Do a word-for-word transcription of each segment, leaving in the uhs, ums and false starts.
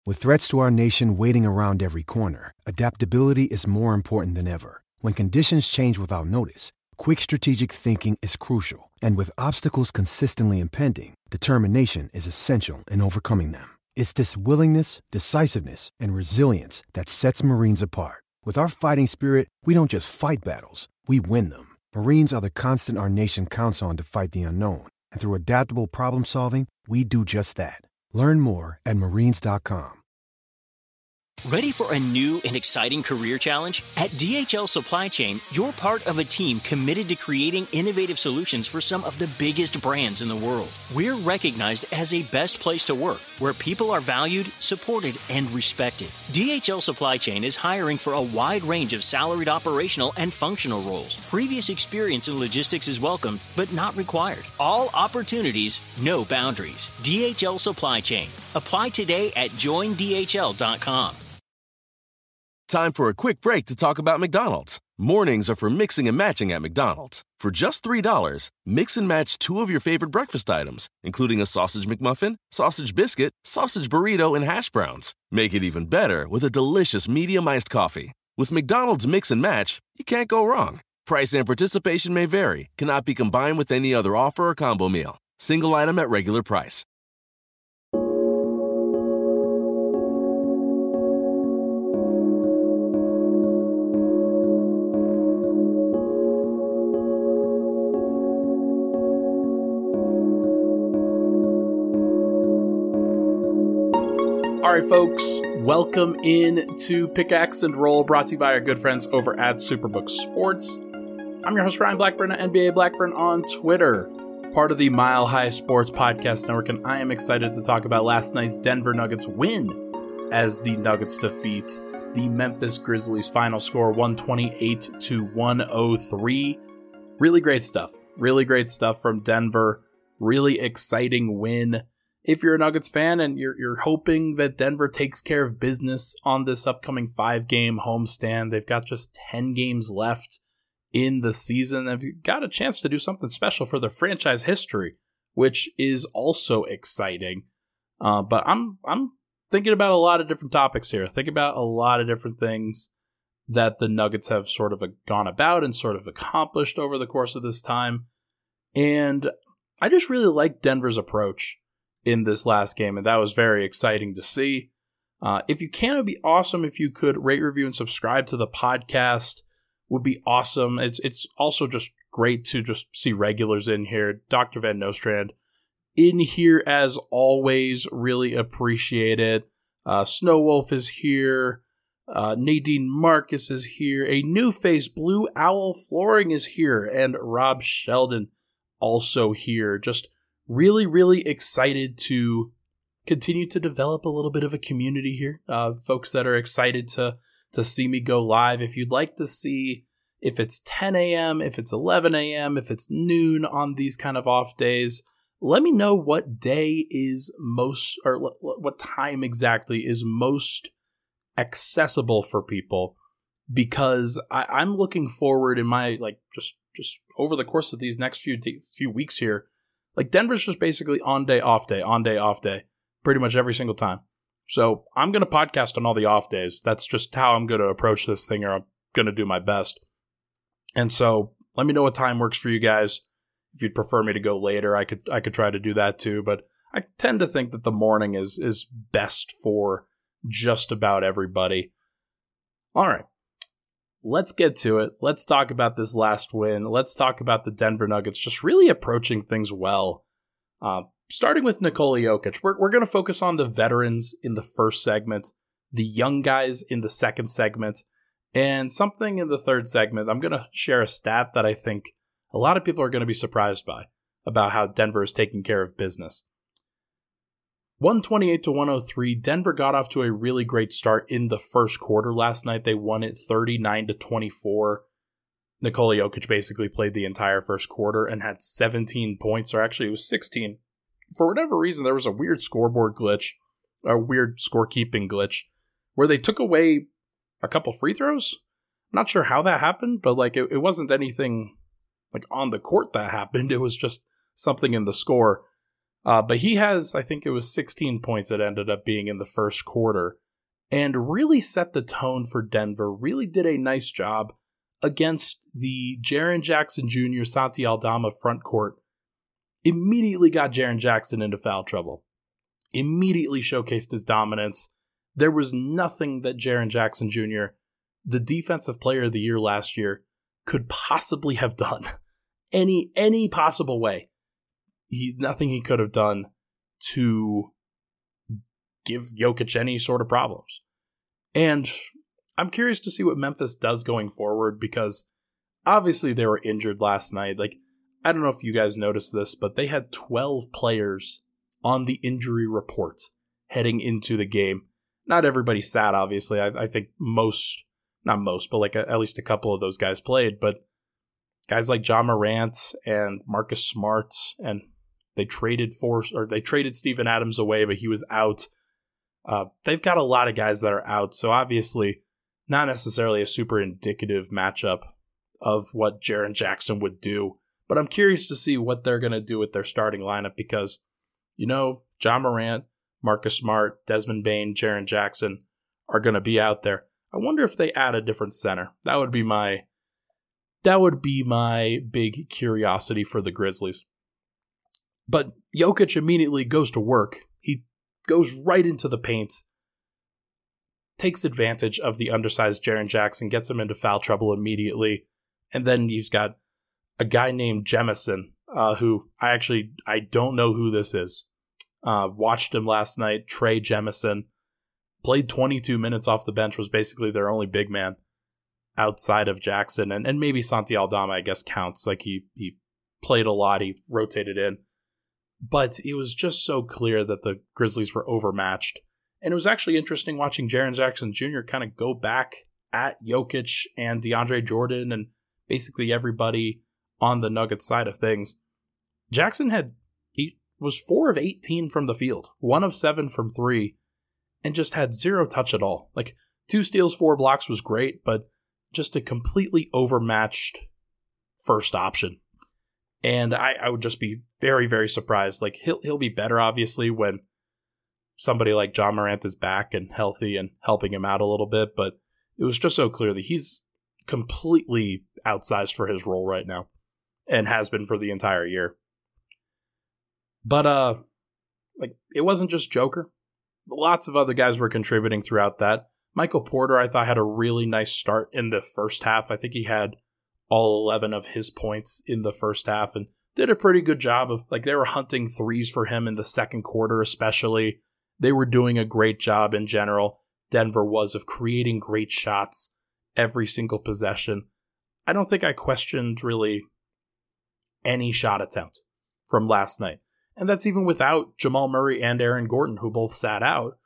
With threats to our nation waiting around every corner, adaptability is more important than ever. When conditions change without notice, quick strategic thinking is crucial. And with obstacles consistently impending, determination is essential in overcoming them. It's this willingness, decisiveness, and resilience that sets Marines apart. With our fighting spirit, we don't just fight battles, we win them. Marines are the constant our nation counts on to fight the unknown. And through adaptable problem solving, we do just that. Learn more at marines dot com. Ready for a new and exciting career challenge? At D H L Supply Chain, you're part of a team committed to creating innovative solutions for some of the biggest brands in the world. We're recognized as a best place to work, where people are valued, supported, and respected. D H L Supply Chain is hiring for a wide range of salaried operational and functional roles. Previous experience in logistics is welcome, but not required. All opportunities, no boundaries. D H L Supply Chain. Apply today at join D H L dot com. Time for a quick break to talk about McDonald's. Mornings are for mixing and matching at McDonald's. For just three dollars, mix and match two of your favorite breakfast items, including a sausage McMuffin, sausage biscuit, sausage burrito, and hash browns. Make it even better with a delicious medium iced coffee. With McDonald's Mix and Match, you can't go wrong. Price and participation may vary, cannot be combined with any other offer or combo meal. Single item at regular price. All right, folks, welcome in to Pickaxe and Roll, brought to you by our good friends over at Superbook Sports. I'm your host, Ryan Blackburn at N B A Blackburn on Twitter, part of the Mile High Sports Podcast Network, and I am excited to talk about last night's Denver Nuggets win as the Nuggets defeat the Memphis Grizzlies. Final score one twenty-eight to one oh three. Really great stuff. Really great stuff from Denver. Really exciting win. If you're a Nuggets fan and you're you're hoping that Denver takes care of business on this upcoming five-game homestand, they've got just ten games left in the season. They've got a chance to do something special for their franchise history, which is also exciting. Uh, but I'm I'm thinking about a lot of different topics here. Think about a lot of different things that the Nuggets have sort of gone about and sort of accomplished over the course of this time. And I just really like Denver's approach in this last game, and that was very exciting to see. Uh, if you can, it would be awesome if you could rate, review, and subscribe to the podcast. Would be awesome. It's it's also just great to just see regulars in here. Doctor Van Nostrand in here as always. Really appreciate it. Uh, Snow Wolf is here. Uh, Nadine Marcus is here. A new face, Blue Owl Flooring, is here, and Rob Sheldon also here. Just Really, really excited to continue to develop a little bit of a community here. Uh, folks that are excited to to see me go live. If you'd like to see if it's ten a.m., if it's eleven a.m., if it's noon on these kind of off days, let me know what day is most, or l- what time exactly is most accessible for people. Because I, I'm looking forward in my, like, just, just over the course of these next few d- few weeks here. Like, Denver's just basically on day, off day, on day, off day, pretty much every single time. So I'm going to podcast on all the off days. That's just how I'm going to approach this thing, or I'm going to do my best. And so let me know what time works for you guys. If you'd prefer me to go later, I could I could try to do that too. But I tend to think that the morning is is best for just about everybody. All right. Let's get to it. Let's talk about this last win. Let's talk about the Denver Nuggets just really approaching things well. Uh, starting with Nikola Jokic. We're, we're going to focus on the veterans in the first segment, the young guys in the second segment, and something in the third segment. I'm going to share a stat that I think a lot of people are going to be surprised by, about how Denver is taking care of business. one twenty-eight to one oh three. Denver got off to a really great start in the first quarter last night. They won it thirty-nine to twenty-four. Nikola Jokic basically played the entire first quarter and had seventeen points, or actually it was sixteen. For whatever reason, there was a weird scoreboard glitch, a weird scorekeeping glitch, where they took away a couple free throws. I'm not sure how that happened, but like it, it wasn't anything like on the court that happened. It was just something in the score. Uh, but he has, I think it was sixteen points that ended up being in the first quarter, and really set the tone for Denver, really did a nice job against the Jaren Jackson Junior, Santi Aldama front court. Immediately got Jaren Jackson into foul trouble. Immediately showcased his dominance. There was nothing that Jaren Jackson Junior, the defensive player of the year last year, could possibly have done. Any any possible way. He nothing he could have done to give Jokic any sort of problems. And I'm curious to see what Memphis does going forward, because obviously they were injured last night. Like, I don't know if you guys noticed this, but they had twelve players on the injury report heading into the game. Not everybody sat, obviously. I, I think most, not most, but like a, at least a couple of those guys played. But guys like Ja Morant and Marcus Smart, and they traded for, or they traded Steven Adams away, but he was out. Uh, they've got a lot of guys that are out, so obviously not necessarily a super indicative matchup of what Jaren Jackson would do. But I'm curious to see what they're going to do with their starting lineup, because, you know, Ja Morant, Marcus Smart, Desmond Bane, Jaren Jackson are going to be out there. I wonder if they add a different center. That would be my that would be my big curiosity for the Grizzlies. But Jokic immediately goes to work. He goes right into the paint, takes advantage of the undersized Jaren Jackson, gets him into foul trouble immediately, and then he's got a guy named Jemison, uh, who I actually, I don't know who this is. Uh, watched him last night, Trey Jemison. Played twenty-two minutes off the bench, was basically their only big man outside of Jackson. And, and maybe Santi Aldama, I guess, counts. Like, he, he played a lot, he rotated in. But it was just so clear that the Grizzlies were overmatched. And it was actually interesting watching Jaren Jackson Junior kind of go back at Jokic and DeAndre Jordan and basically everybody on the Nuggets side of things. Jackson had, he was four of eighteen from the field, one of seven from three, and just had zero touch at all. Like, two steals, four blocks was great, but just a completely overmatched first option. And I, I would just be very, very surprised. Like, he'll he'll be better, obviously, when somebody like Ja Morant is back and healthy and helping him out a little bit. But it was just so clear that he's completely outsized for his role right now, and has been for the entire year. But uh, like, it wasn't just Joker. Lots of other guys were contributing throughout that. Michael Porter, I thought, had a really nice start in the first half. I think he had all eleven of his points in the first half and did a pretty good job of, like, they were hunting threes for him in the second quarter especially. They were doing a great job in general. Denver was, of creating great shots every single possession. I don't think I questioned really any shot attempt from last night. And that's even without Jamal Murray and Aaron Gordon, who both sat out.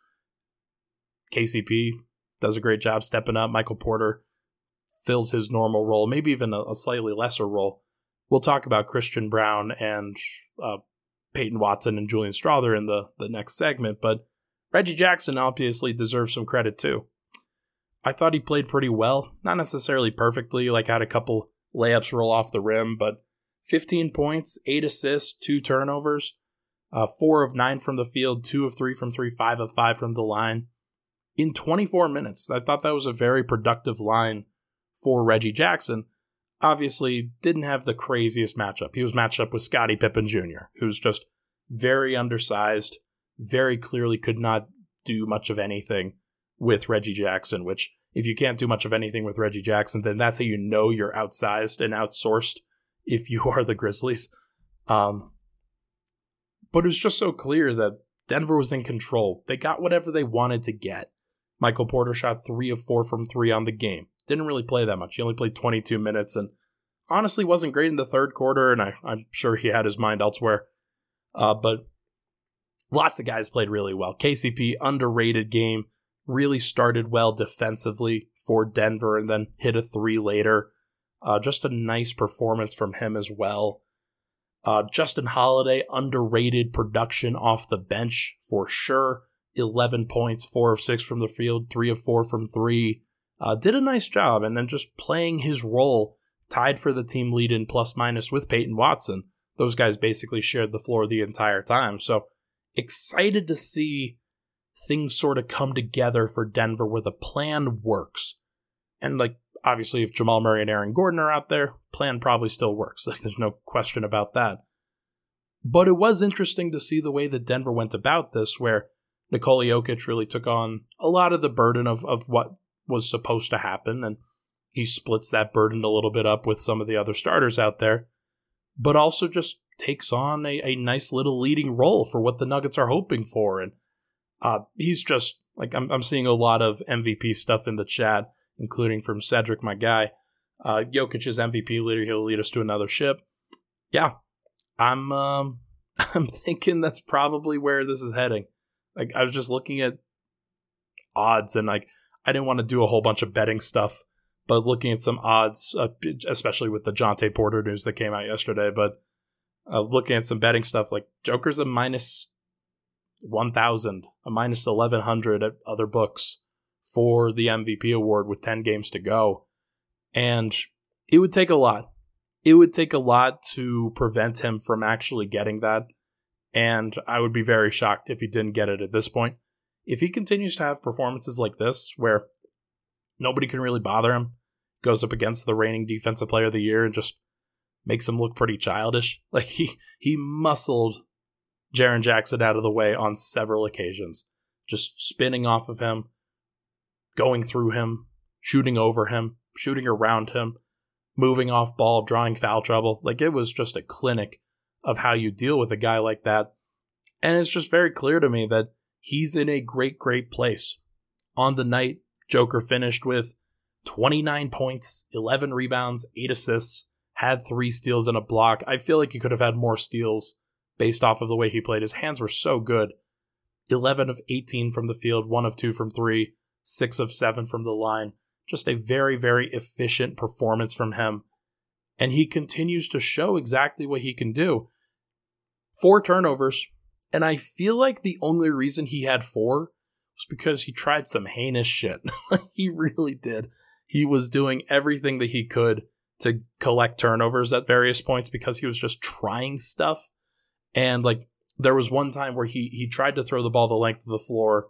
K C P does a great job stepping up. Michael Porter fills his normal role, maybe even a, a slightly lesser role. We'll talk about Christian Braun and uh, Peyton Watson and Julian Strawther in the, the next segment, but Reggie Jackson obviously deserves some credit too. I thought he played pretty well, not necessarily perfectly, like had a couple layups roll off the rim, but fifteen points, eight assists, two turnovers, uh, four of nine from the field, two of three from three, five of five from the line in twenty-four minutes. I thought that was a very productive line for Reggie Jackson. Obviously, didn't have the craziest matchup. He was matched up with Scottie Pippen Junior, who's just very undersized, very clearly could not do much of anything with Reggie Jackson, which, if you can't do much of anything with Reggie Jackson, then that's how you know you're outsized and outsourced if you are the Grizzlies. Um, but it was just so clear that Denver was in control. They got whatever they wanted to get. Michael Porter shot three of four from three on the game. Didn't really play that much. He only played twenty-two minutes and honestly wasn't great in the third quarter, and I, I'm sure he had his mind elsewhere. Uh, but lots of guys played really well. K C P, underrated game, really started well defensively for Denver and then hit a three later. Uh, just a nice performance from him as well. Uh, Justin Holiday, underrated production off the bench for sure. eleven points, four of six from the field, three of four from three. Uh, did a nice job, and then just playing his role, tied for the team lead in plus minus with Peyton Watson. those guys basically shared the floor the entire time. So excited to see things sort of come together for Denver where the plan works. And like, obviously, if Jamal Murray and Aaron Gordon are out there, plan probably still works. Like, there's no question about that. But it was interesting to see the way that Denver went about this, where Nikola Jokic really took on a lot of the burden of, of what was supposed to happen, and he splits that burden a little bit up with some of the other starters out there, but also just takes on a, a nice little leading role for what the Nuggets are hoping for. And uh, he's just, like, I'm, I'm seeing a lot of M V P stuff in the chat, including from Cedric, my guy. Uh, Jokic is M V P leader. He'll lead us to another ship. Yeah, I'm um, I'm thinking that's probably where this is heading. Like, I was just looking at odds, and like, I didn't want to do a whole bunch of betting stuff, but looking at some odds, uh, especially with the Jonte Porter news that came out yesterday, but uh, looking at some betting stuff, like Joker's a minus one thousand, a minus eleven hundred at other books for the M V P award with ten games to go. And it would take a lot. It would take a lot to prevent him from actually getting that. And I would be very shocked if he didn't get it at this point. If he continues to have performances like this, where nobody can really bother him, goes up against the reigning defensive player of the year and just makes him look pretty childish. Like, he, he muscled Jaren Jackson out of the way on several occasions, just spinning off of him, going through him, shooting over him, shooting around him, moving off ball, drawing foul trouble. Like, it was just a clinic of how you deal with a guy like that. And it's just very clear to me that he's in a great, great place. On the night, Joker finished with twenty-nine points, eleven rebounds, eight assists, had three steals and a block. I feel like he could have had more steals based off of the way he played. His hands were so good. eleven of eighteen from the field, one of two from three, six of seven from the line. Just a very, very efficient performance from him. And he continues to show exactly what he can do. Four turnovers. And I feel like the only reason he had four was because he tried some heinous shit. He really did. He was doing everything that he could to collect turnovers at various points because he was just trying stuff. And like, there was one time where he he tried to throw the ball the length of the floor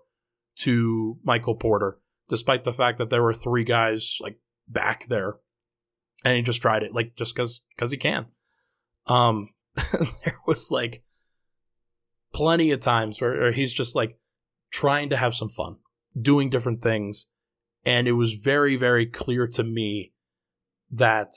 to Michael Porter, despite the fact that there were three guys like back there. And he just tried it, like, just because because he can. Um, there was like plenty of times where, where he's just like trying to have some fun, doing different things. And it was very, very clear to me that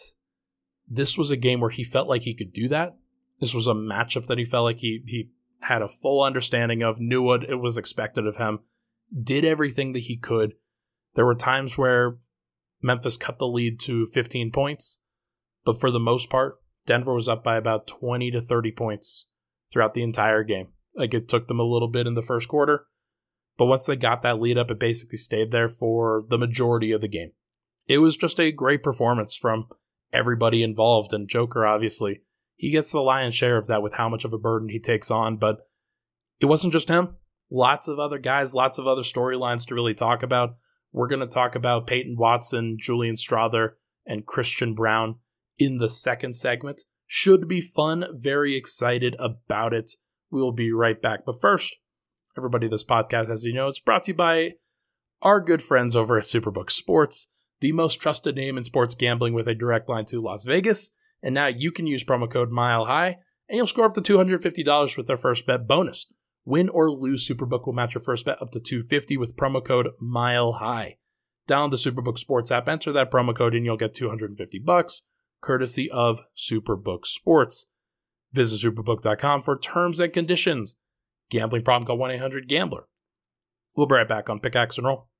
this was a game where he felt like he could do that. This was a matchup that he felt like he he had a full understanding of, knew what it was expected of him, did everything that he could. There were times where Memphis cut the lead to fifteen points, but for the most part, Denver was up by about twenty to thirty points throughout the entire game. Like, it took them a little bit in the first quarter, but once they got that lead up, it basically stayed there for the majority of the game. It was just a great performance from everybody involved, and Joker, obviously, he gets the lion's share of that with how much of a burden he takes on, but it wasn't just him. Lots of other guys, lots of other storylines to really talk about. We're going to talk about Peyton Watson, Julian Strawther, and Christian Braun in the second segment. Should be fun. Very excited about it. We will be right back. But first, everybody, this podcast, as you know, it's brought to you by our good friends over at Superbook Sports, the most trusted name in sports gambling with a direct line to Las Vegas. And now you can use promo code MILEHIGH, and you'll score up to two hundred fifty dollars with their first bet bonus. Win or lose, Superbook will match your first bet up to two hundred fifty dollars with promo code MILEHIGH. Download the Superbook Sports app, enter that promo code, and you'll get two hundred fifty dollars, courtesy of Superbook Sports. Visit superbook dot com for terms and conditions. Gambling problem, call one eight hundred gambler. We'll be right back on Pickaxe and Roll.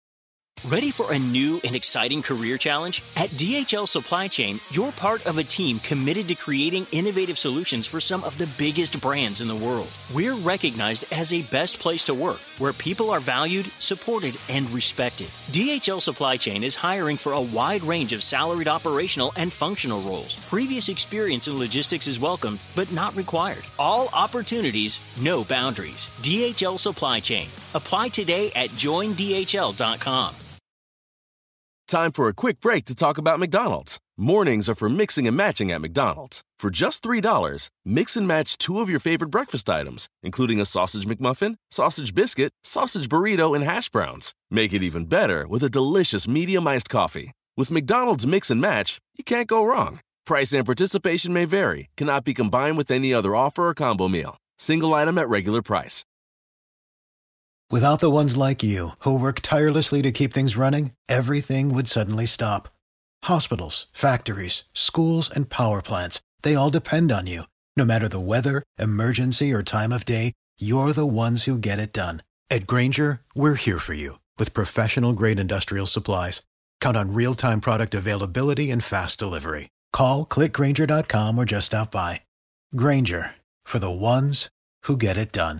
Ready for a new and exciting career challenge? At D H L Supply Chain, you're part of a team committed to creating innovative solutions for some of the biggest brands in the world. We're recognized as a best place to work, where people are valued, supported, and respected. D H L Supply Chain is hiring for a wide range of salaried operational and functional roles. Previous experience in logistics is welcome, but not required. All opportunities, no boundaries. D H L Supply Chain. Apply today at join d h l dot com. Time for a quick break to talk about McDonald's. Mornings are for mixing and matching at McDonald's. For just three dollars, mix and match two of your favorite breakfast items, including a sausage McMuffin, sausage biscuit, sausage burrito, and hash browns. Make it even better with a delicious medium iced coffee. With McDonald's Mix and Match, you can't go wrong. Price and participation may vary, cannot be combined with any other offer or combo meal. Single item at regular price. Without the ones like you, who work tirelessly to keep things running, everything would suddenly stop. Hospitals, factories, schools, and power plants, they all depend on you. No matter the weather, emergency, or time of day, you're the ones who get it done. At Grainger, we're here for you with professional-grade industrial supplies. Count on real-time product availability and fast delivery. Call, click Grainger dot com, or just stop by. Grainger, for the ones who get it done.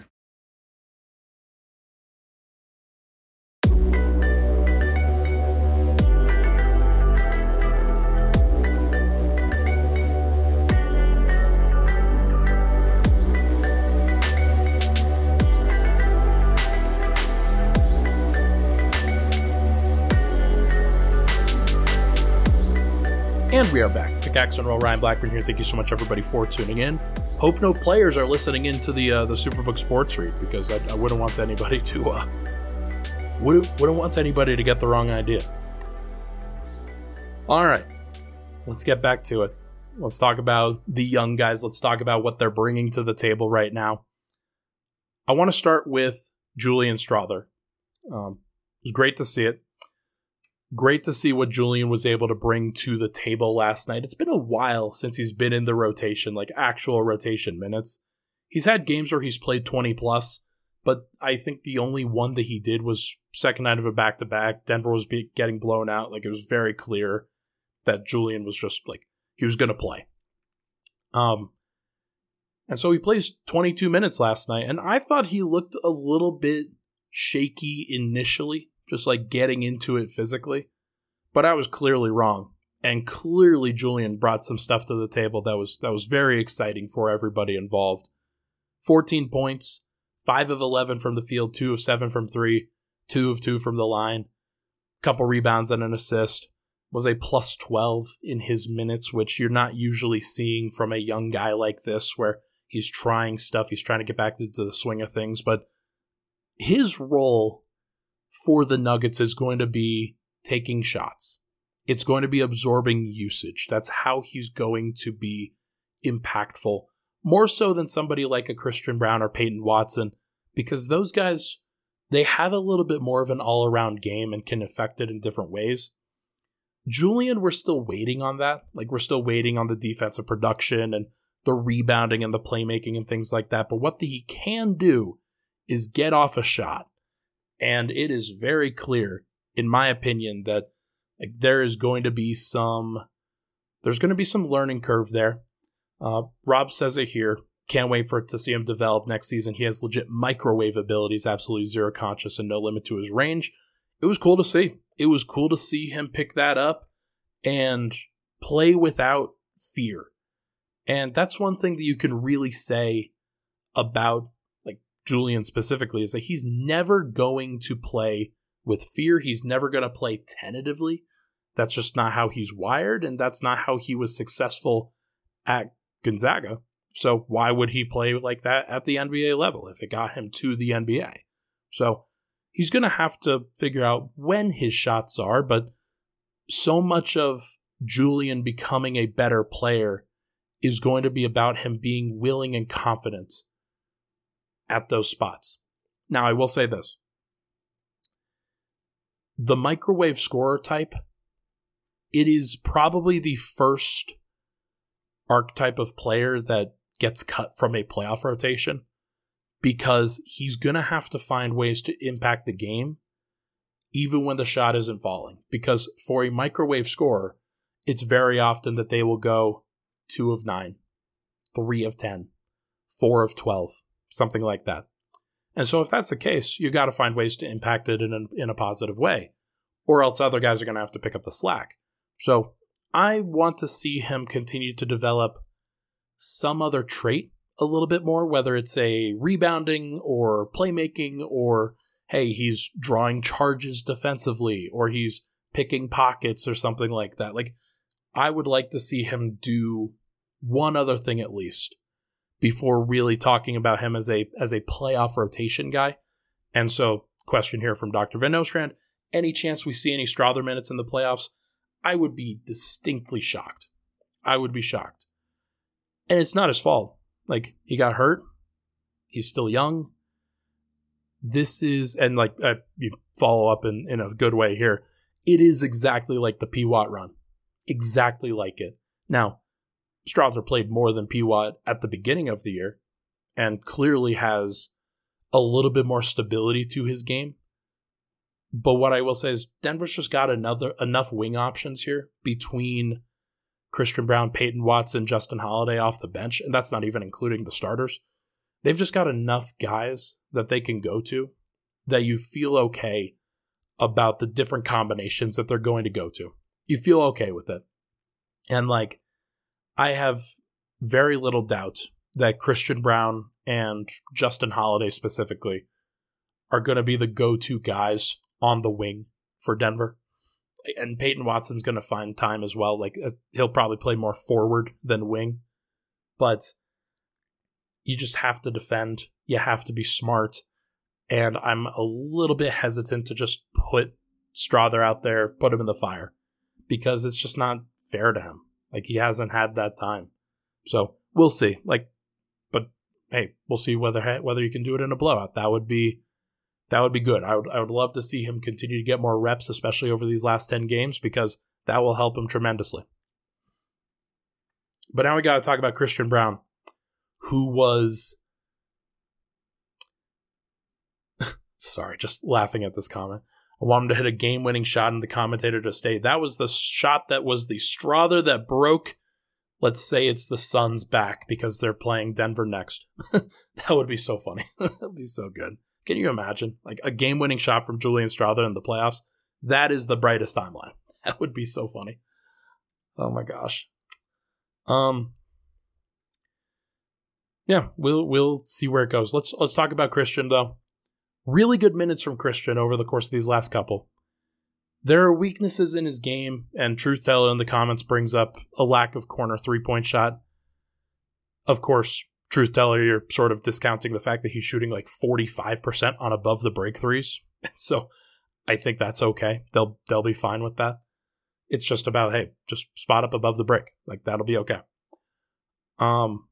And we are back. Pickaxe and Roll, Ryan Blackburn here. Thank you so much, everybody, for tuning in. Hope no players are listening into the uh, the Superbook Sports read, because I, I wouldn't want anybody to uh, wouldn't, wouldn't want anybody to get the wrong idea. All right, let's get back to it. Let's talk about the young guys. Let's talk about what they're bringing to the table right now. I want to start with Julian Strawther. Um, it was great to see it. Great to see what Julian was able to bring to the table last night. It's been a while since he's been in the rotation, like actual rotation minutes. He's had games where he's played twenty plus, but I think the only one that he did was second night of a back-to-back. Denver was be- getting blown out. Like, it was very clear that Julian was just like, he was going to play. Um, and so he plays twenty-two minutes last night, and I thought he looked a little bit shaky initially, just like getting into it physically. But I was clearly wrong. And clearly Julian brought some stuff to the table that was that was very exciting for everybody involved. fourteen points, five of eleven from the field, two of seven from three, two of two from the line, couple rebounds and an assist. Was a plus twelve in his minutes, which you're not usually seeing from a young guy like this, where he's trying stuff, he's trying to get back into the swing of things. But his role for the Nuggets is going to be taking shots. It's going to be absorbing usage. That's how he's going to be impactful, more so than somebody like a Christian Braun or Peyton Watson, because those guys, they have a little bit more of an all-around game and can affect it in different ways. Julian, we're still waiting on that. Like, we're still waiting on the defensive production and the rebounding and the playmaking and things like that. But what he can do is get off a shot. And it is very clear, in my opinion, that like there is going to be some, there's going to be some learning curve there. Uh, Rob says it here. Can't wait for it to see him develop next season. He has legit microwave abilities, absolutely zero conscious and no limit to his range. It was cool to see. It was cool to see him pick that up and play without fear. And that's one thing that you can really say about Julian specifically, is that he's never going to play with fear. He's never going to play tentatively. That's just not how he's wired, and that's not how he was successful at Gonzaga. So why would he play like that at the N B A level if it got him to the N B A? So he's going to have to figure out when his shots are, but so much of Julian becoming a better player is going to be about him being willing and confident at those spots. Now, I will say this. The microwave scorer type, it is probably the first archetype of player that gets cut from a playoff rotation, because he's going to have to find ways to impact the game even when the shot isn't falling. Because for a microwave scorer, it's very often that they will go two of nine, three of ten, four of twelve. Something like that. And so if that's the case, you got to find ways to impact it in a, in a positive way, or else other guys are going to have to pick up the slack. So I want to see him continue to develop some other trait a little bit more, whether it's a rebounding or playmaking, or, hey, he's drawing charges defensively, or he's picking pockets or something like that. Like, I would like to see him do one other thing at least before really talking about him as a as a playoff rotation guy. And so, question here from Doctor Van Nostrand, any chance we see any Strawther minutes in the playoffs? I would be distinctly shocked. I would be shocked. And it's not his fault. Like, he got hurt. He's still young. This is, and like, uh, you follow up in, in a good way here. It is exactly like the P. Watt run. Exactly like it. Now, Strawther played more than P. Watt at the beginning of the year and clearly has a little bit more stability to his game. But what I will say is Denver's just got another enough wing options here between Christian Braun, Peyton Watson, Justin Holiday off the bench, and that's not even including the starters. They've just got enough guys that they can go to that you feel okay about the different combinations that they're going to go to. You feel okay with it. And like, I have very little doubt that Christian Braun and Justin Holiday specifically are going to be the go-to guys on the wing for Denver. And Peyton Watson's going to find time as well. Like, uh, he'll probably play more forward than wing. But you just have to defend. You have to be smart. And I'm a little bit hesitant to just put Strawther out there, put him in the fire, because it's just not fair to him. Like, he hasn't had that time. So we'll see. Like, but hey, we'll see whether whether he can do it in a blowout. That would be that would be good. I would I would love to see him continue to get more reps, especially over these last ten games, because that will help him tremendously. But now we got to talk about Christian Braun, who was sorry, just laughing at this comment. I want him to hit a game-winning shot and the commentator to stay. That was the shot that was the Strawther that broke. Let's say it's the Suns' back because they're playing Denver next. That would be so funny. That would be so good. Can you imagine? Like, a game-winning shot from Julian Strawther in the playoffs? That is the brightest timeline. That would be so funny. Oh my gosh. Um. Yeah, we'll we'll see where it goes. Let's let's talk about Christian though. Really good minutes from Christian over the course of these last couple. There are weaknesses in his game, and Truth Teller in the comments brings up a lack of corner three-point shot. Of course, Truth Teller, you're sort of discounting the fact that he's shooting like forty-five percent on above the break threes. So I think that's okay. They'll they'll be fine with that. It's just about, hey, just spot up above the break. Like, that'll be okay. Um,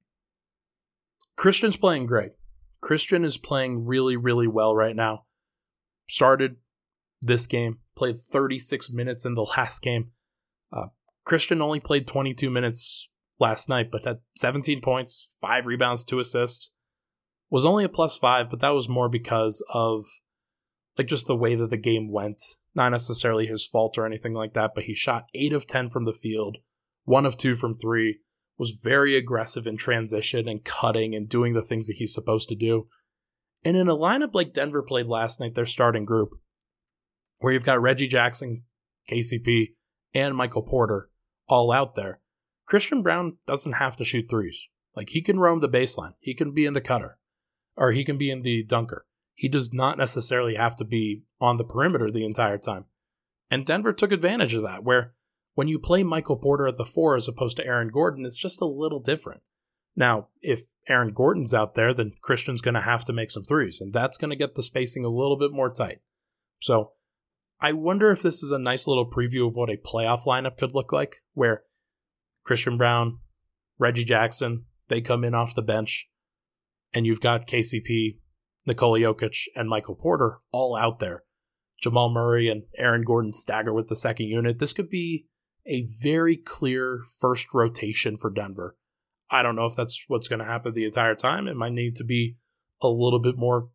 Christian's playing great. Christian is playing really, really well right now. Started this game, played thirty-six minutes in the last game. Uh, Christian only played twenty-two minutes last night, but had seventeen points, five rebounds, two assists. Was only a plus five, but that was more because of like just the way that the game went. Not necessarily his fault or anything like that, but he shot eight of ten from the field, one of two from three. Was very aggressive in transition and cutting and doing the things that he's supposed to do. And in a lineup like Denver played last night, their starting group, where you've got Reggie Jackson, K C P, and Michael Porter all out there, Christian Braun doesn't have to shoot threes. Like, he can roam the baseline. He can be in the cutter. Or he can be in the dunker. He does not necessarily have to be on the perimeter the entire time. And Denver took advantage of that, where when you play Michael Porter at the four as opposed to Aaron Gordon, it's just a little different. Now, if Aaron Gordon's out there, then Christian's going to have to make some threes, and that's going to get the spacing a little bit more tight. So I wonder if this is a nice little preview of what a playoff lineup could look like, where Christian Braun, Reggie Jackson, they come in off the bench, and you've got K C P, Nikola Jokic, and Michael Porter all out there. Jamal Murray and Aaron Gordon stagger with the second unit. This could be a very clear first rotation for Denver. I don't know if that's what's going to happen the entire time. It might need to be a little bit more,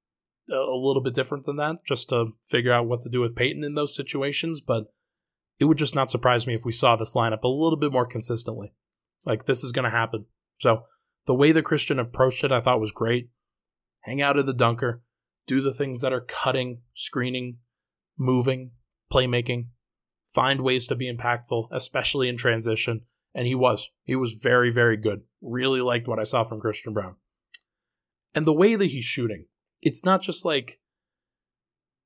a little bit different than that, just to figure out what to do with Peyton in those situations. But it would just not surprise me if we saw this lineup a little bit more consistently. Like, this is going to happen. So the way that Christian approached it, I thought was great. Hang out at the dunker, do the things that are cutting, screening, moving, playmaking. Find ways to be impactful, especially in transition. And he was. He was very, very good. Really liked what I saw from Christian Braun. And the way that he's shooting, it's not just like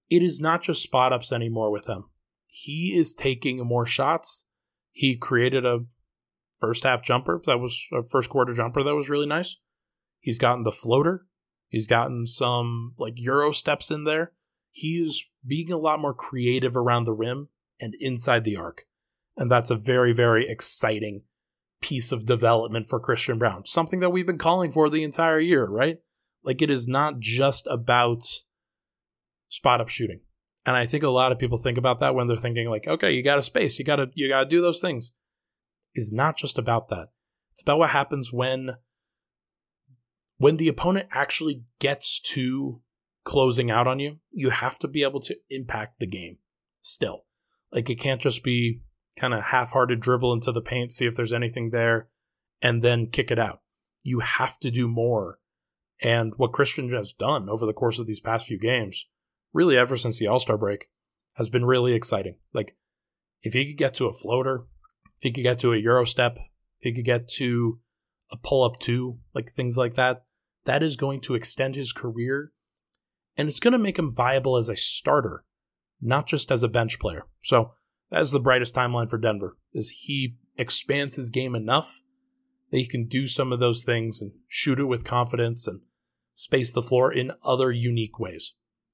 it is not just spot ups anymore with him. He is taking more shots. He created a first half jumper that was a first quarter jumper that was really nice. He's gotten the floater. He's gotten some like Euro steps in there. He is being a lot more creative around the rim and inside the arc. And that's a very, very exciting piece of development for Christian Braun. Something that we've been calling for the entire year, right? Like, it is not just about spot up shooting. And I think a lot of people think about that when they're thinking like, okay, you got to space, you got to you got to do those things. It's not just about that. It's about what happens when when the opponent actually gets to closing out on you. You have to be able to impact the game still. Like, it can't just be kind of half-hearted dribble into the paint, see if there's anything there, and then kick it out. You have to do more. And what Christian has done over the course of these past few games, really ever since the All-Star break, has been really exciting. Like, if he could get to a floater, if he could get to a Euro step, if he could get to a pull-up two, like things like that, that is going to extend his career, and it's going to make him viable as a starter, not just as a bench player. So that's the brightest timeline for Denver, is he expands his game enough that he can do some of those things and shoot it with confidence and space the floor in other unique ways.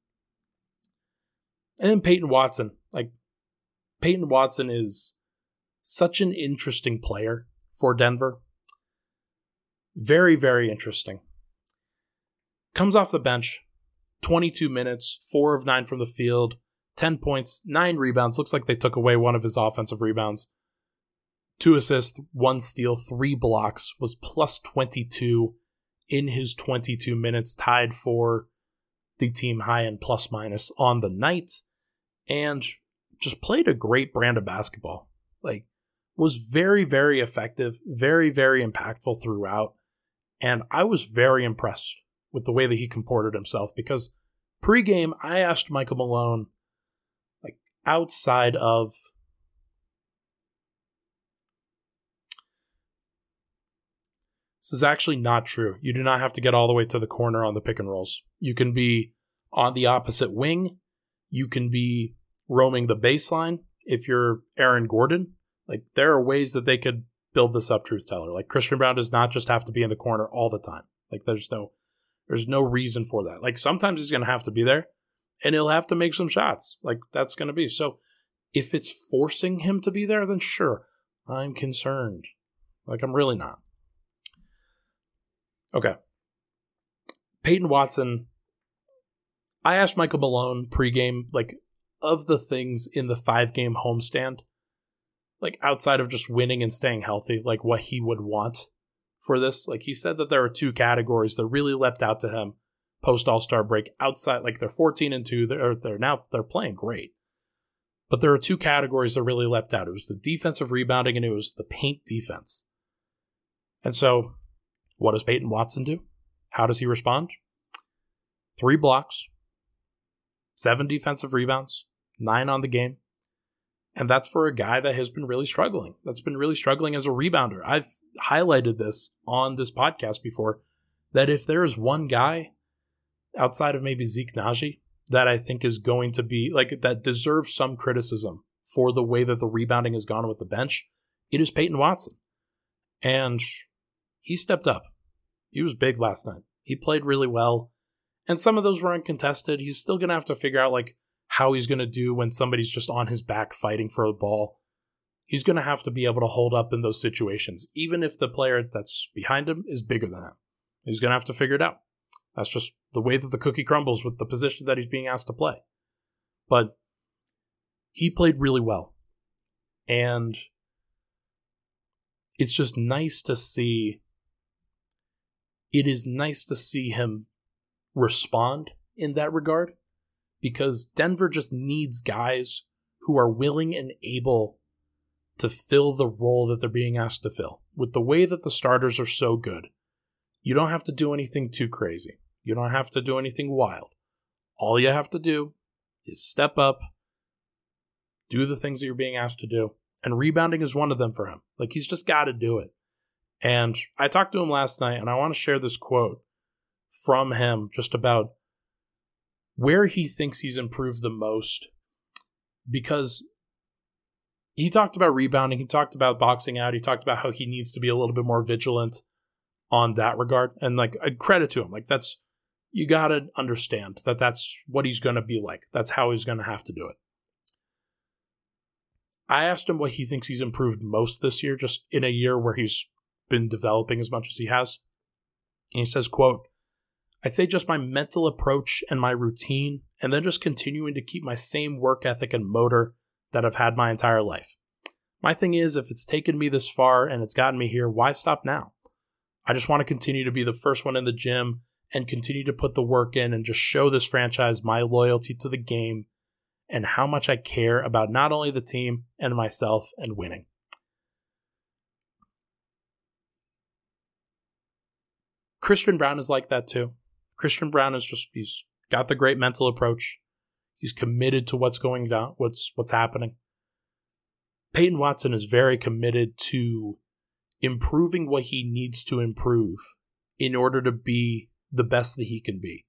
And then Peyton Watson. Like, Peyton Watson is such an interesting player for Denver. Very, very interesting. Comes off the bench, twenty-two minutes, four of nine from the field, ten points, nine rebounds. Looks like they took away one of his offensive rebounds. Two assists, one steal, three blocks, was plus twenty-two in his twenty-two minutes, tied for the team high in plus minus on the night, and just played a great brand of basketball. Like, was very, very effective, very, very impactful throughout, and I was very impressed with the way that he comported himself, because pregame, I asked Michael Malone, like, outside of this is actually not true. You do not have to get all the way to the corner on the pick and rolls. You can be on the opposite wing. You can be roaming the baseline if you're Aaron Gordon. Like, there are ways that they could build this up, truth teller. Like, Christian Braun does not just have to be in the corner all the time. Like, there's no there's no reason for that. Like, sometimes he's going to have to be there, and he'll have to make some shots. Like, that's going to be. So if it's forcing him to be there, then sure, I'm concerned. Like, I'm really not. Okay. Peyton Watson. I asked Michael Malone pregame, like, of the things in the five-game homestand, like, outside of just winning and staying healthy, like, what he would want for this. Like, he said that there are two categories that really leapt out to him post All-Star break. Outside, like, they're fourteen and two. They're, they're now, they're playing great. But there are two categories that really leapt out. It was the defensive rebounding, and it was the paint defense. And so, what does Peyton Watson do? How does he respond? Three blocks, seven defensive rebounds, nine on the game. And that's for a guy that has been really struggling. That's been really struggling as a rebounder. I've highlighted this on this podcast before, that if there is one guy outside of maybe Zeke Naji that I think is going to be, like, that deserves some criticism for the way that the rebounding has gone with the bench, it is Peyton Watson. And he stepped up. He was big last night. He played really well. And some of those were uncontested. He's still going to have to figure out, like, how he's going to do when somebody's just on his back fighting for the ball. He's going to have to be able to hold up in those situations, even if the player that's behind him is bigger than him. He's going to have to figure it out. That's just the way that the cookie crumbles with the position that he's being asked to play. But he played really well. And it's just nice to see. It is nice to see him respond in that regard, because Denver just needs guys who are willing and able to fill the role that they're being asked to fill. With the way that the starters are so good, you don't have to do anything too crazy. You don't have to do anything wild. All you have to do is step up, do the things that you're being asked to do, and rebounding is one of them for him. Like, he's just got to do it. And I talked to him last night, and I want to share this quote from him just about where he thinks he's improved the most, because he talked about rebounding, he talked about boxing out, he talked about how he needs to be a little bit more vigilant on that regard. And like, credit to him. Like, that's, you got to understand that that's what he's going to be like. That's how he's going to have to do it. I asked him what he thinks he's improved most this year, just in a year where he's been developing as much as he has. And he says, quote, "I'd say just my mental approach and my routine, and then just continuing to keep my same work ethic and motor that I've had my entire life. My thing is, if it's taken me this far and it's gotten me here, why stop now? I just want to continue to be the first one in the gym and continue to put the work in and just show this franchise my loyalty to the game and how much I care about not only the team and myself and winning." Christian Braun is like that too. Christian Braun is just, he's got the great mental approach. He's committed to what's going down, what's what's happening. Peyton Watson is very committed to improving what he needs to improve in order to be the best that he can be.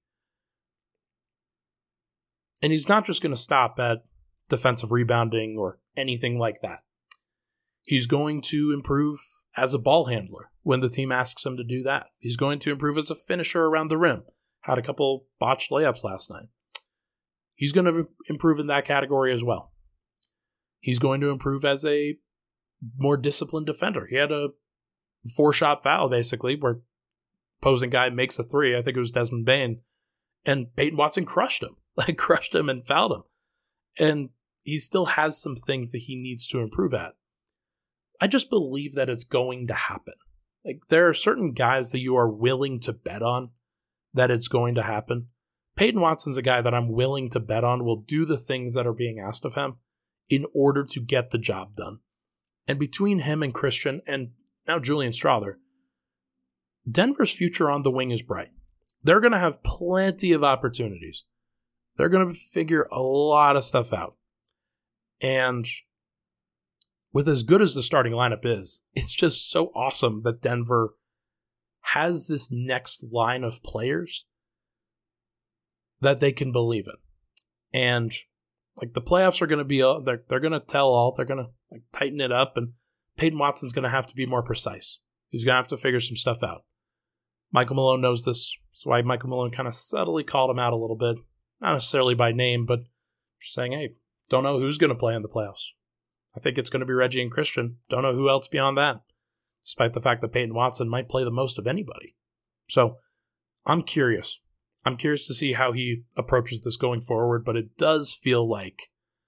And he's not just going to stop at defensive rebounding or anything like that. He's going to improve as a ball handler when the team asks him to do that. He's going to improve as a finisher around the rim. Had a couple botched layups last night. He's going to improve in that category as well. He's going to improve as a more disciplined defender. He had a four-shot foul, basically, where opposing guy makes a three. I think it was Desmond Bane. And Peyton Watson crushed him. Like, crushed him and fouled him. And he still has some things that he needs to improve at. I just believe that it's going to happen. Like, there are certain guys that you are willing to bet on that it's going to happen. Peyton Watson's a guy that I'm willing to bet on will do the things that are being asked of him in order to get the job done. And between him and Christian, and now Julian Strawther, Denver's future on the wing is bright. They're going to have plenty of opportunities. They're going to figure a lot of stuff out. And with as good as the starting lineup is, it's just so awesome that Denver has this next line of players that they can believe in. And like, the playoffs are going to be, they're, they're going to tell all, they're going to like tighten it up, and Peyton Watson's going to have to be more precise. He's going to have to figure some stuff out. Michael Malone knows this. That's why Michael Malone kind of subtly called him out a little bit. Not necessarily by name, but just saying, hey, don't know who's going to play in the playoffs. I think it's going to be Reggie and Christian. Don't know who else beyond that, despite the fact that Peyton Watson might play the most of anybody. So I'm curious. I'm curious to see how he approaches this going forward, but it does feel like,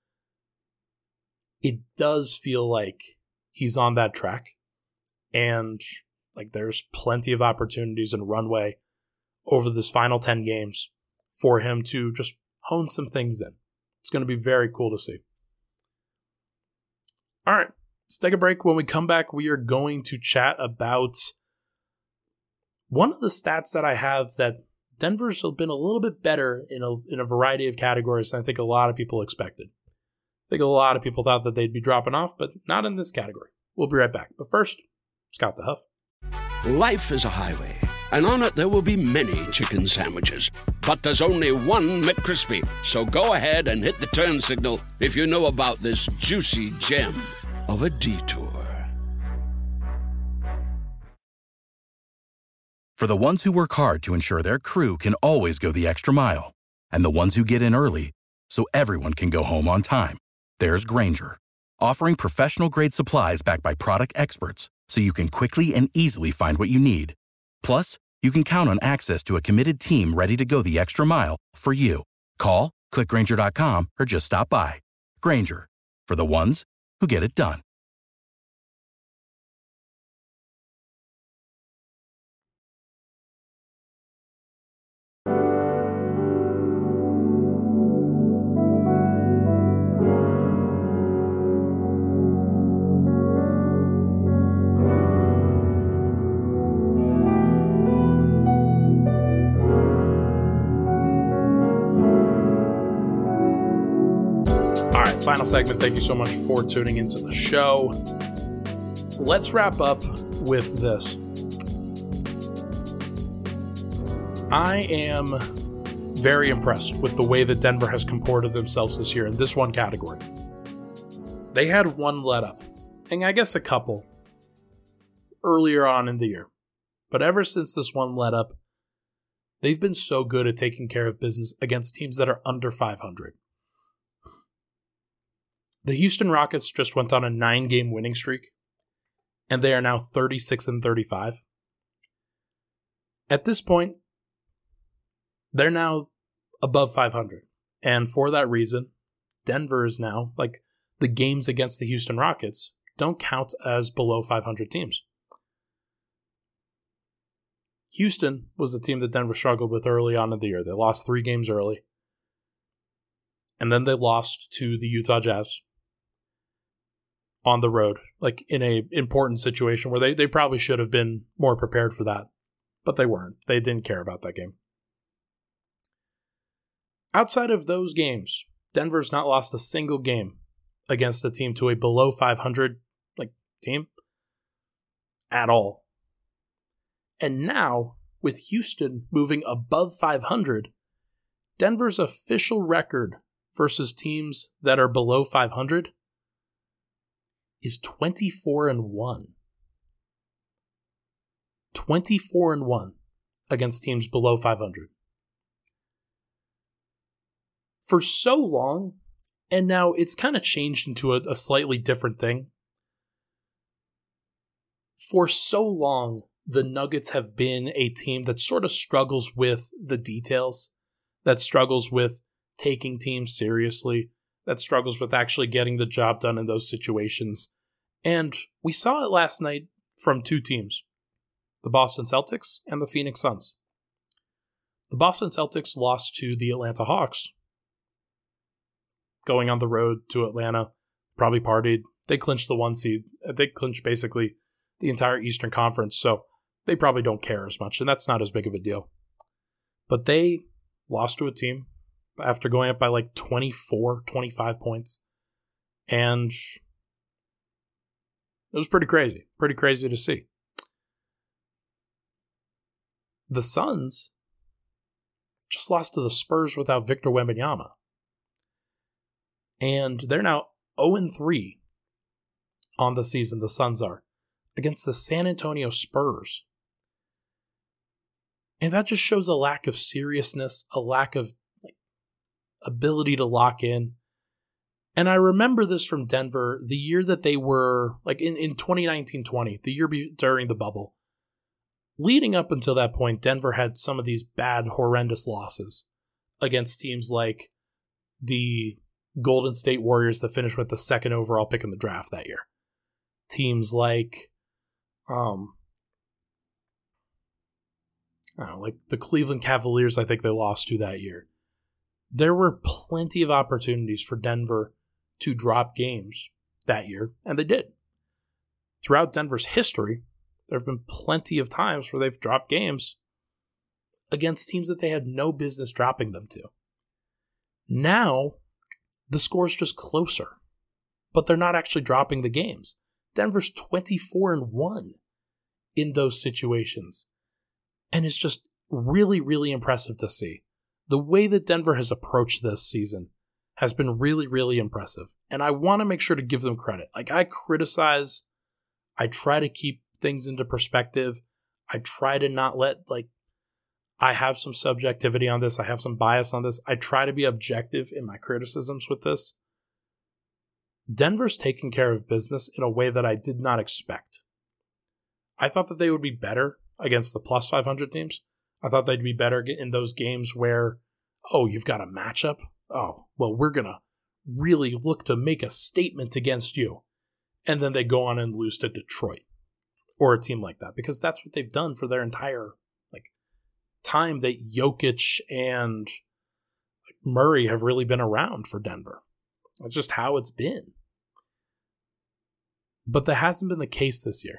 it does feel like he's on that track. And like, there's plenty of opportunities and runway over this final ten games for him to just hone some things in. It's going to be very cool to see. All right, let's take a break. When we come back, we are going to chat about one of the stats that I have that Denver's been a little bit better in a in a variety of categories than I think a lot of people expected. I think a lot of people thought that they'd be dropping off, but not in this category. We'll be right back. But first, Scott the Huff. Life is a highway, and on it there will be many chicken sandwiches. But there's only one McCrispy. So go ahead and hit the turn signal if you know about this juicy gem of a detour. For the ones who work hard to ensure their crew can always go the extra mile, and the ones who get in early so everyone can go home on time, there's Grainger, offering professional-grade supplies backed by product experts so you can quickly and easily find what you need. Plus, you can count on access to a committed team ready to go the extra mile for you. Call, click Grainger dot com, or just stop by. Grainger, for the ones who get it done. Final segment. Thank you so much for tuning into the show. Let's wrap up with this. I am very impressed with the way that Denver has comported themselves this year in this one category. They had one let up, and I guess a couple, earlier on in the year. But ever since this one let up, they've been so good at taking care of business against teams that are under five hundred. The Houston Rockets just went on a nine-game winning streak, and they are now thirty-six and thirty-five. At this point, they're now above five hundred. And for that reason, Denver is now, like, the games against the Houston Rockets don't count as below five hundred teams. Houston was the team that Denver struggled with early on in the year. They lost three games early. And then they lost to the Utah Jazz on the road, like in a important situation where they, they probably should have been more prepared for that. But they weren't. They didn't care about that game. Outside of those games, Denver's not lost a single game against a team to a below five hundred like team at all. And now, with Houston moving above five hundred, Denver's official record versus teams that are below five hundred is twenty-four and one. twenty-four and one against teams below five hundred. For so long, and now it's kind of changed into a, a slightly different thing. For so long, the Nuggets have been a team that sort of struggles with the details, that struggles with taking teams seriously, that struggles with actually getting the job done in those situations. And we saw it last night from two teams, the Boston Celtics and the Phoenix Suns. The Boston Celtics lost to the Atlanta Hawks, going on the road to Atlanta, probably partied. They clinched the one seed. They clinched basically the entire Eastern Conference, so they probably don't care as much, and that's not as big of a deal. But they lost to a team after going up by like twenty-four, twenty-five points, and it was pretty crazy. Pretty crazy to see. The Suns just lost to the Spurs without Victor Wembanyama. And they're now oh and three on the season, the Suns are, against the San Antonio Spurs. And that just shows a lack of seriousness, a lack of like, ability to lock in. And I remember this from Denver, the year that they were, like in, in twenty nineteen twenty, the year be- during the bubble. Leading up until that point, Denver had some of these bad, horrendous losses against teams like the Golden State Warriors that finished with the second overall pick in the draft that year. Teams like, um, I don't know, like the Cleveland Cavaliers, I think they lost to that year. There were plenty of opportunities for Denver to drop games that year, and they did. Throughout Denver's history, there have been plenty of times where they've dropped games against teams that they had no business dropping them to. Now, the score's just closer, but they're not actually dropping the games. Denver's twenty-four and one in those situations. And it's just really, really impressive to see. The way that Denver has approached this season has been really, really impressive. And I want to make sure to give them credit. Like, I criticize, I try to keep things into perspective. I try to not let, like, I have some subjectivity on this. I have some bias on this. I try to be objective in my criticisms with this. Denver's taking care of business in a way that I did not expect. I thought that they would be better against the plus five hundred teams. I thought they'd be better in those games where, oh, you've got a matchup? Oh, well, we're going to really look to make a statement against you. And then they go on and lose to Detroit or a team like that, because that's what they've done for their entire like time that Jokic and Murray have really been around for Denver. That's just how it's been. But that hasn't been the case this year.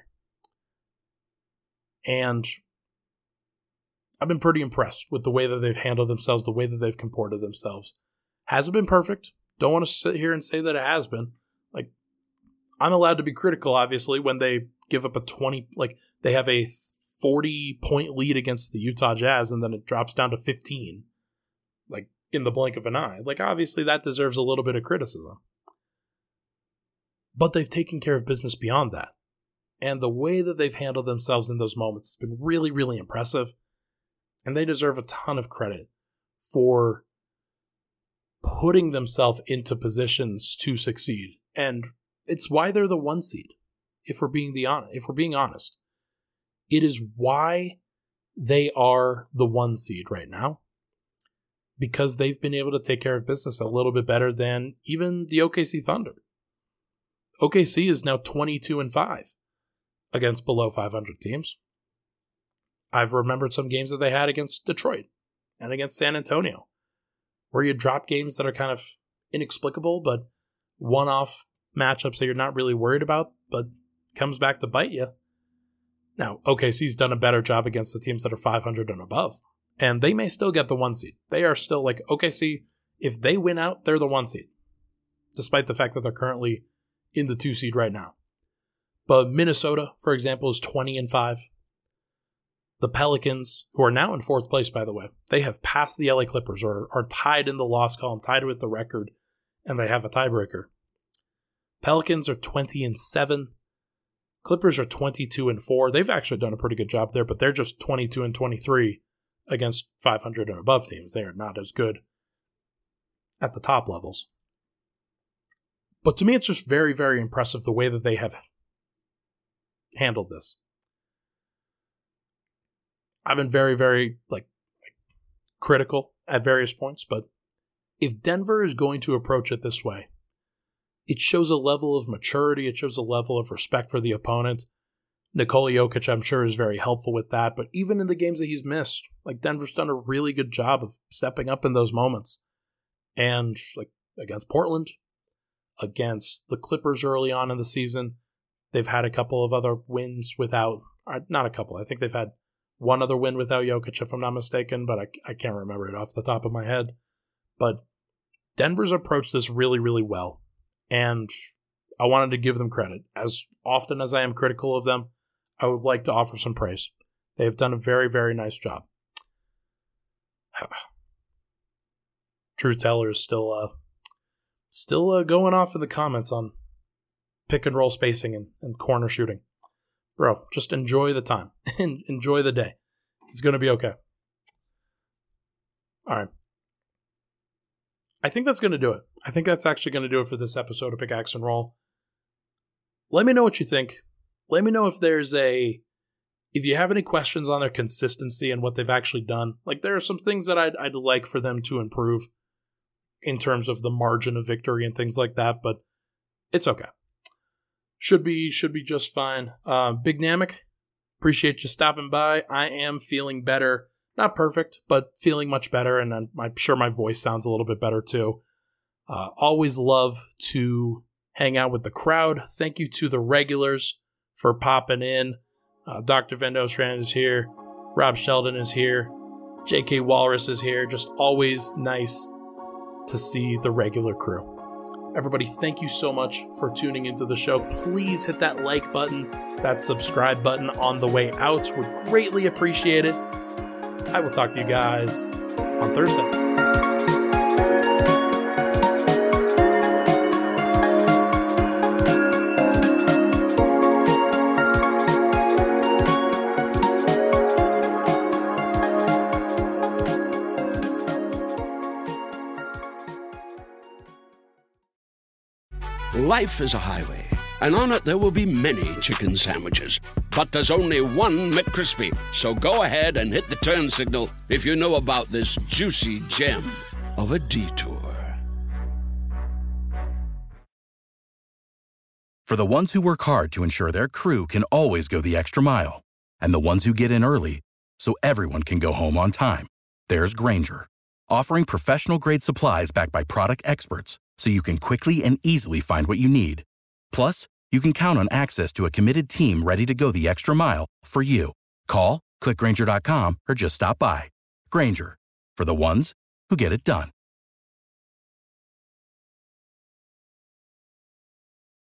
And I've been pretty impressed with the way that they've handled themselves, the way that they've comported themselves. Hasn't been perfect. Don't want to sit here and say that it has been. Like, I'm allowed to be critical, obviously, when they give up a twenty, like, they have a forty-point lead against the Utah Jazz, and then it drops down to fifteen. in the blink of an eye. Like, obviously, that deserves a little bit of criticism. But they've taken care of business beyond that. And the way that they've handled themselves in those moments has been really, really impressive. And they deserve a ton of credit for putting themselves into positions to succeed. And it's why they're the one seed, if we're being the on- if we're being honest. It is why they are the one seed right now. Because they've been able to take care of business a little bit better than even the O K C Thunder. O K C is now twenty-two and five against below five hundred teams. I've remembered some games that they had against Detroit and against San Antonio, where you drop games that are kind of inexplicable, but one-off matchups that you're not really worried about, but comes back to bite you. Now, O K C's done a better job against the teams that are five hundred and above, and they may still get the one seed. They are still like, O K C, if they win out, they're the one seed, despite the fact that they're currently in the two seed right now. But Minnesota, for example, is twenty and five. The Pelicans, who are now in fourth place, by the way, they have passed the L A Clippers, or are tied in the loss column, tied with the record, and they have a tiebreaker. Pelicans are twenty and seven. Clippers are twenty-two and four. They've actually done a pretty good job there, but they're just twenty-two and twenty-three against five hundred and above teams. They are not as good at the top levels. But to me, it's just very, very impressive the way that they have handled this. I've been very, very like critical at various points, but if Denver is going to approach it this way, it shows a level of maturity, it shows a level of respect for the opponent. Nikola Jokic, I'm sure, is very helpful with that, but even in the games that he's missed, like Denver's done a really good job of stepping up in those moments. And like against Portland, against the Clippers early on in the season, they've had a couple of other wins without, not a couple, I think they've had one other win without Jokic, if I'm not mistaken, but I, I can't remember it off the top of my head. But Denver's approached this really, really well, and I wanted to give them credit. As often as I am critical of them, I would like to offer some praise. They have done a very, very nice job. Truth Teller is still uh, still uh, going off in the comments on pick and roll spacing and, and corner shooting. Bro, just enjoy the time. Enjoy the day. It's going to be okay. All right. I think that's going to do it. I think that's actually going to do it for this episode of Pickaxe and Roll. Let me know what you think. Let me know if there's a... If you have any questions on their consistency and what they've actually done. Like, there are some things that I'd, I'd like for them to improve in terms of the margin of victory and things like that, but it's okay. Should be should be just fine. Uh, Big Namek, appreciate you stopping by. I am feeling better. Not perfect, but feeling much better, and I'm, I'm sure my voice sounds a little bit better too. Uh, always love to hang out with the crowd. Thank you to the regulars for popping in. Uh, Doctor Van Nostrand is here. Rob Sheldon is here. J K Walrus is here. Just always nice to see the regular crew. Everybody, thank you so much for tuning into the show. Please hit that like button, that subscribe button on the way out. Would greatly appreciate it. I will talk to you guys on Thursday. Life is a highway, and on it there will be many chicken sandwiches. But there's only one McCrispy. So go ahead and hit the turn signal if you know about this juicy gem of a detour. For the ones who work hard to ensure their crew can always go the extra mile, and the ones who get in early so everyone can go home on time, there's Grainger, offering professional-grade supplies backed by product experts, so you can quickly and easily find what you need. Plus, you can count on access to a committed team ready to go the extra mile for you. Call, click Grainger dot com, or just stop by. Grainger, for the ones who get it done.